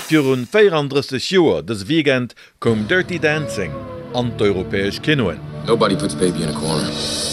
Für rund 34 Jahre des Weekend kom Dirty Dancing an d'europäesch Kinoen. Nobody puts baby in a corner.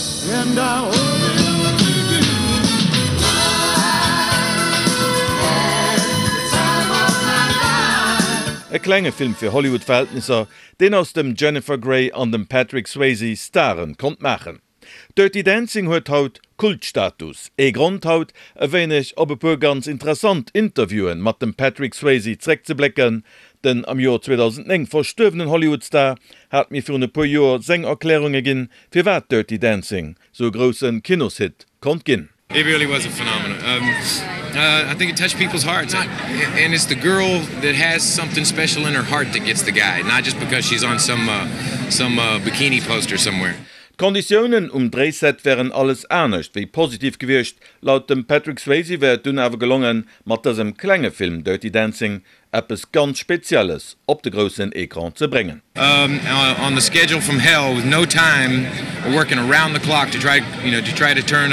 E klenge Film fir Hollywood-Verhältnisser, den aus dem Jennifer Grey an dem Patrick Swayze Starren konnt machen. Dirty Dancing huet haut Kultstatus. Grund haut ewéinech op e puer ganz interessant Interviewen mat dem Patrick Swayze zreck ze blecken, denn am Joer 2009 verstöwenen Hollywoodstar hat mir fir ne puer Joer seng Erklärunge ginn fir wat Dirty Dancing so grossen Kinoshit kont ginn. It really was a phenomenon. I think it touched people's hearts. And it's the girl that has something special in her heart that gets the guy, not just because she's on some bikini poster somewhere. Konditionen Drehset wären alles ernstcht wie positiv gewircht. Laut dem Patrick Swayze wär dun awer gelungen, mat dasem Klangefilm Dirty Dancing etwas ganz Spezielles op de großen Ekran zu bringen. On the schedule from hell with no time, we're working around the clock to try to turn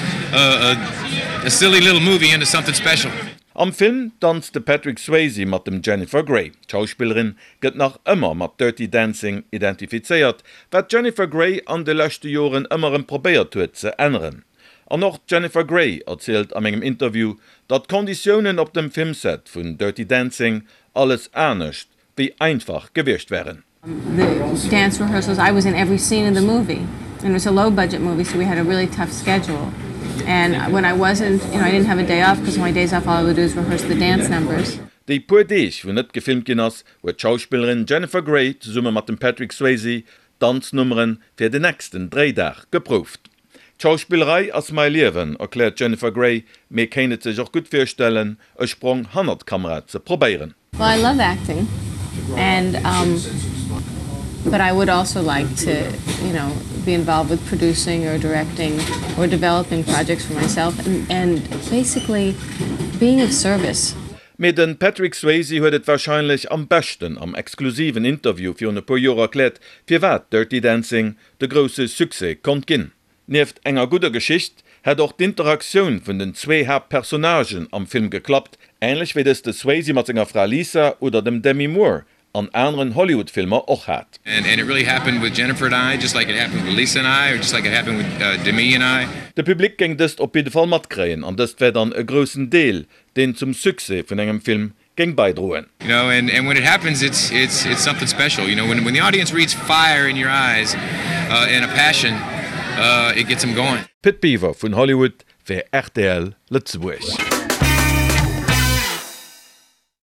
a silly little movie into something special. Am Film tanzte Patrick Swayze mat dem Jennifer Grey. Die Schauspielerin gëtt nach ëmmer mat Dirty Dancing identifizeiert, wat Jennifer Grey an de lechte Joren ëmmerem probéiert huet ze ändern. An noch Jennifer Grey erzählt am engem Interview, dat Konditionen op dem Filmset vun Dirty Dancing alles ernstcht wie einfach gewircht wären. The dance rehearsals, I was in every scene in the movie. And it was a low-budget movie, so we had a really tough schedule. And when I wasn't, I didn't have a day off, because my days off all I would do is rehearse the dance numbers. Die puer Deeg wo net gefilmt gin ass, huet Schauspielerin Jennifer Grey zusammen mat dem Patrick Swayze Tanznummern fir den nächsten Drehdach geprüft. Schauspielerei ass mei Liewen, erklärt Jennifer Grey, mir kennet sich auch gut vorstellen, e Sprung 100 Kamera zu probieren. Well, I love acting, and but I would also like to, be involved with producing or directing or developing projects for myself and basically being of service. Mit den Patrick Swayze huet et wahrscheinlich am besten am exklusiven Interview fir ne paar Jahre erklärt, fir wat Dirty Dancing de grosse Sukse kont ginn. Neft enger guter Geschicht hat auch d'Interaktion vun den zwei Hauptpersonagen am Film geklappt, ähnlich wie des de Swayze mat senger Frau Lisa oder dem Demi Moore an anderen Hollywood-Filmer auch hat. And it really happened with Jennifer and I, just like it happened with Lisa and I, or just like it happened with Demi and I. De Publikum ging dëst op jeden Fall mat kräen, an dëst wär dann e grossen Deel, den zum Sukse vun engem Film ging beidroen. And when it happens, it's something special. When the audience reads fire in your eyes and a passion, it gets them going. Pitt Beaver vun Hollywood fir RTL Lützeburg.